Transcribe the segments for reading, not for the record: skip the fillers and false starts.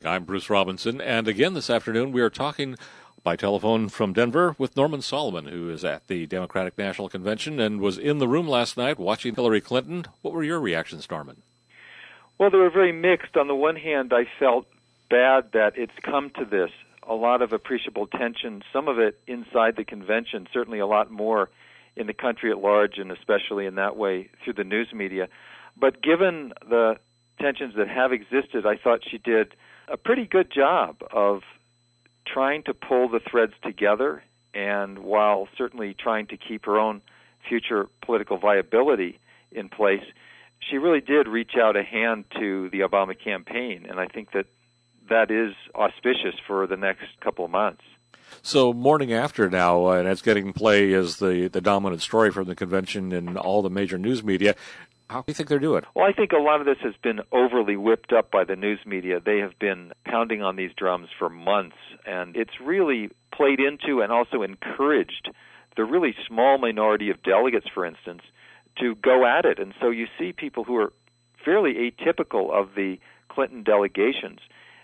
I'm Bruce Robinson, and again this afternoon we are talking by telephone from Denver with Norman Solomon, who is at the Democratic National Convention and was in the room last night watching Hillary Clinton. What were your reactions, Norman? Well, they were very mixed. On the one hand, I felt bad that it's come to this. A lot of appreciable tension, some of it inside the convention, certainly a lot more in the country at large, and especially in that way through the news media. But given the tensions that have existed, I thought she did a pretty good job of trying to pull the threads together, and while certainly trying to keep her own future political viability in place, she really did reach out a hand to the Obama campaign, and I think that is auspicious for the next couple of months. So morning after now, and it's getting play as the dominant story from the convention in all the major news media. How do you think they're doing? Well, I think a lot of this has been overly whipped up by the news media. They have been pounding on these drums for months, and it's really played into and also encouraged the really small minority of delegates, for instance, to go at it. And so you see people who are fairly atypical of the Clinton delegations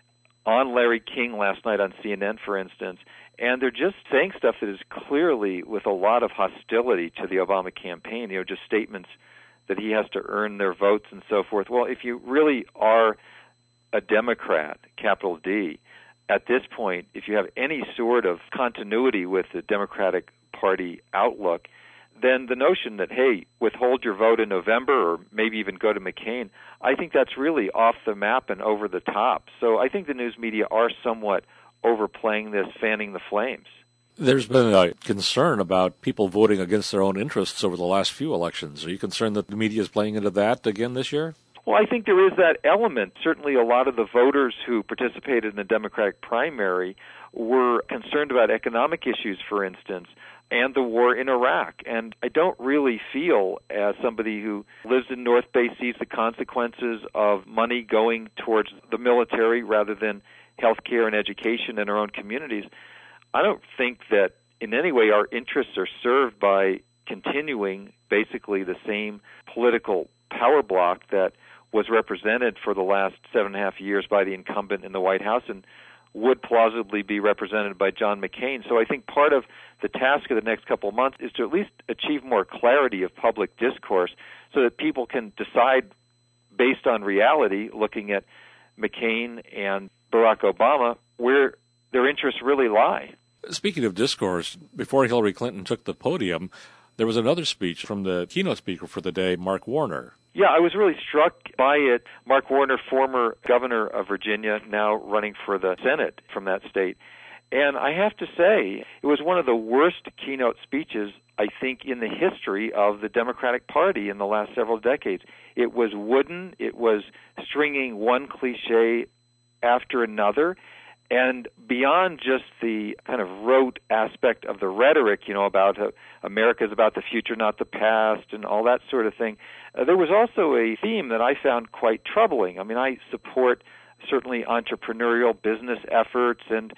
on Larry King last night on CNN, for instance, and they're just saying stuff that is clearly with a lot of hostility to the Obama campaign, just statements that he has to earn their votes and so forth. Well, if you really are a Democrat, capital D, at this point, if you have any sort of continuity with the Democratic Party outlook, then the notion that, hey, withhold your vote in November or maybe even go to McCain, I think that's really off the map and over the top. So I think the news media are somewhat overplaying this, fanning the flames. There's been a concern about people voting against their own interests over the last few elections. Are you concerned that the media is playing into that again this year? Well, I think there is that element. Certainly a lot of the voters who participated in the Democratic primary were concerned about economic issues, for instance, and the war in Iraq. And I don't really feel, as somebody who lives in North Bay, sees the consequences of money going towards the military rather than health care and education in our own communities. I don't think that in any way our interests are served by continuing basically the same political power block that was represented for the last 7.5 years by the incumbent in the White House and would plausibly be represented by John McCain. So I think part of the task of the next couple of months is to at least achieve more clarity of public discourse so that people can decide based on reality, looking at McCain and Barack Obama, where their interests really lie. Speaking of discourse, before Hillary Clinton took the podium, there was another speech from the keynote speaker for the day, Mark Warner. Yeah, I was really struck by it. Mark Warner, former governor of Virginia, now running for the Senate from that state. And I have to say, it was one of the worst keynote speeches, I think, in the history of the Democratic Party in the last several decades. It was wooden. It was stringing one cliche after another. And beyond just the kind of rote aspect of the rhetoric, about America's about the future, not the past, and all that sort of thing, there was also a theme that I found quite troubling. I mean, I support certainly entrepreneurial business efforts and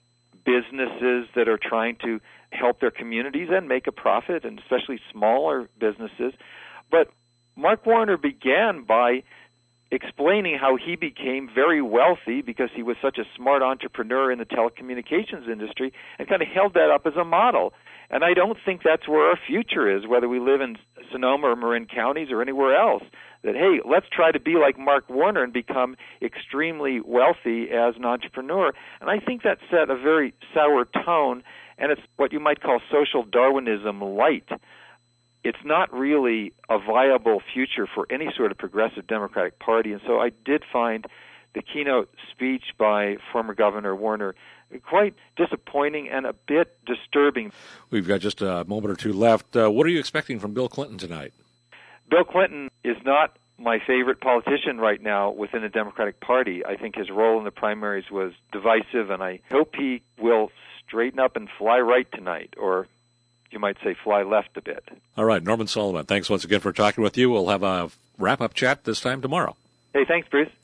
businesses that are trying to help their communities and make a profit, and especially smaller businesses. But Mark Warner began by explaining how he became very wealthy because he was such a smart entrepreneur in the telecommunications industry, and kind of held that up as a model. And I don't think that's where our future is, whether we live in Sonoma or Marin counties or anywhere else, that, hey, let's try to be like Mark Warner and become extremely wealthy as an entrepreneur. And I think that set a very sour tone, and it's what you might call social Darwinism light. It's not really a viable future for any sort of progressive Democratic Party. And so I did find the keynote speech by former Governor Warner quite disappointing and a bit disturbing. We've got just a moment or two left. What are you expecting from Bill Clinton tonight? Bill Clinton is not my favorite politician right now within the Democratic Party. I think his role in the primaries was divisive, and I hope he will straighten up and fly right tonight, or you might say fly left a bit. All right, Norman Solomon, thanks once again for talking with you. We'll have a wrap-up chat this time tomorrow. Hey, thanks, Bruce.